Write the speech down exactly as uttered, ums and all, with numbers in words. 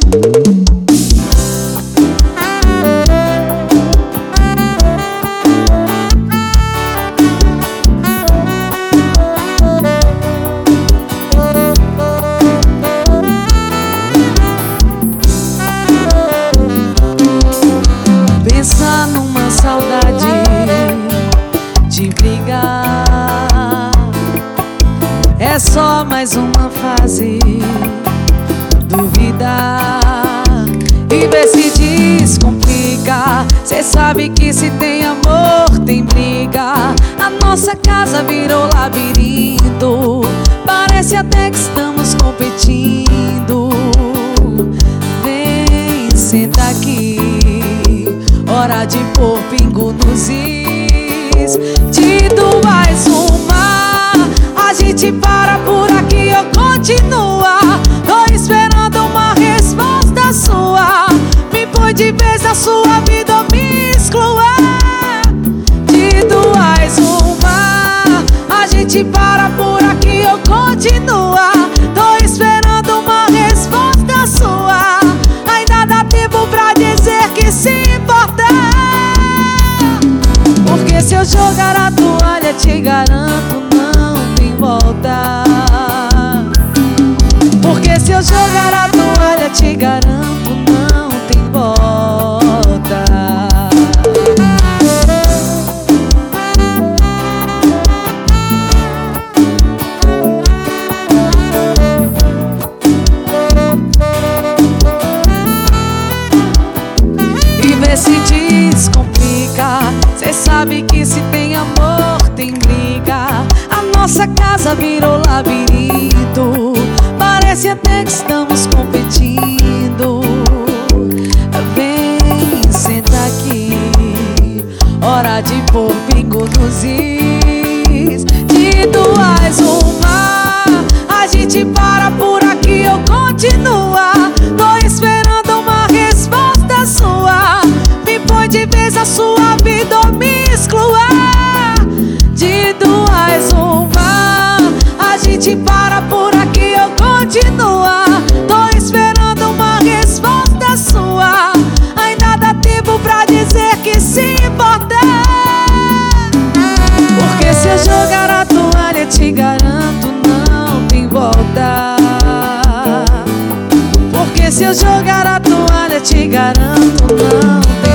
Pensa numa saudade de brigar, é só mais uma fase. Duvidar e ver se descomplica. Cê sabe que se tem amor tem briga. A nossa casa virou labirinto, parece até que estamos competindo. Vem, senta aqui, hora de pôr pingo nos is. De duas uma, a gente para por aqui ou continua? Tô esperando uma resposta sua. Me põe de vez na sua vida ou me exclua? De duas uma, a gente para por aqui ou continua? Tô esperando uma resposta sua. Ainda dá tempo pra dizer que se importa. Porque se eu jogar a toalha, te garanto, não tem volta. Porque se eu jogar a toalha, te garanto, não tem volta. E vê se descomplica. Cê sabe que se tem amor tem briga. A nossa casa virou labirinto, parece até que estamos competindo. Vem, senta aqui, hora de pôr pingo nos is. De duas uma, a gente para por aqui ou continua? Tô esperando uma resposta sua. Me põe de vez a sua vida ou me exclua? De duas uma, a gente para por aqui ou continua? Tô esperando uma resposta sua. Ainda dá tempo pra dizer que se importa. Porque se eu jogar a toalha, te garanto, não tem volta. Porque se eu jogar a toalha, te garanto, não tem volta.